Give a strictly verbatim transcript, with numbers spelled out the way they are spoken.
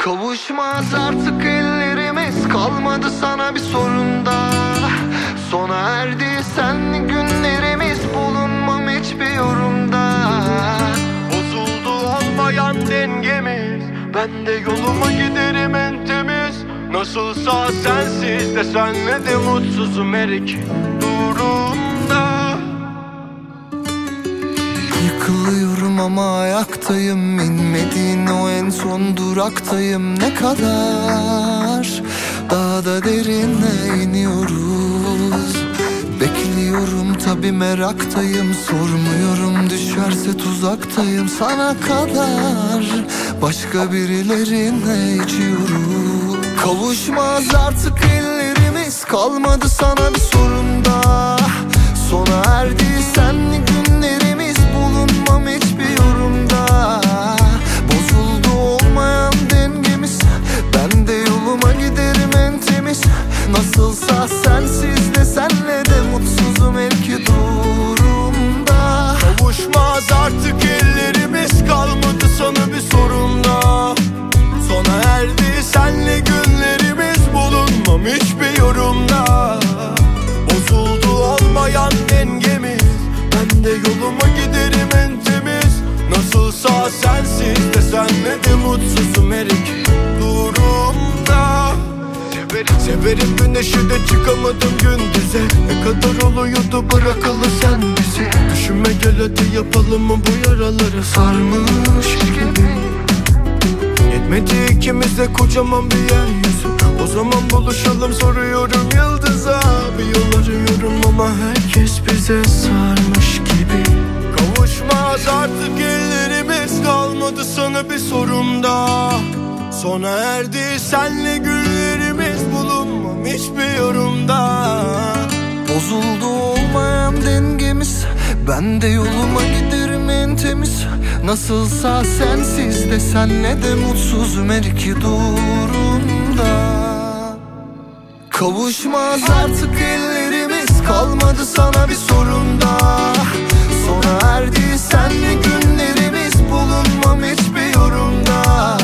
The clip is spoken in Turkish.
Kavuşmaz artık ellerimiz, kalmadı sana bir sorun da. Sona erdi senli günlerimiz, bulunmam hiçbir yorumda. Bozuldu olmayan dengemiz, ben de yoluma giderim en temiz. Nasılsa sensiz de senle de mutsuzum her iki durumda. Yıkılıyorum ama ayaktayım, inmediğin o en son duraktayım. Ne kadar daha da derine iniyoruz. Bekliyorum tabi, meraktayım, sormuyorum düşerse tuzaktayım. Sana kadar başka birilerine içiyorum. Kavuşmaz artık ellerimiz, kalmadı sana bir sorun da. Sona erdi senli günlerimiz, bulunmam hiçbir yorumda. Bozuldu olmayan dengemiz, ben de yoluma giderim en temiz. Nasılsa sensiz de senle de mutsuzum her iki durumda. Kavuşmaz artık ellerimiz, kalmadı sana bir sorun da. Sona erdi senle günlerimiz, bulunmam hiçbir yorumda. Bozuldu olmayan dengemiz, ben de yoluma giderim en temiz. Nasılsa sensiz de senle de mutsuzum her iki durumda. Severim, severim güneşi de çıkamadım gündüze. Ne kadar oluyordu bırakalı sen bizi. Düşünme gel hadi yapalım mı bu yaraları sarmış gibi. Yetmedi ikimiz de kocaman bir yeryüzü. O zaman buluşalım soruyorum yıldıza. Bir yol arıyorum ama herkes bize sarmış gibi. Kavuşmaz artık ellerimiz, kalmadı sana bir sorun da. Sona erdi senle günlerimiz, bulunmam hiçbir yorumda. Bozuldu olmayan dengemiz, ben de yoluma giderim en temiz. Nasılsa sensiz de senle de mutsuzum her iki durumda. Kavuşmaz artık ellerimiz, kalmadı sana bir sorun da. Sona erdi senle günlerimiz, bulunmam hiçbir yorumda.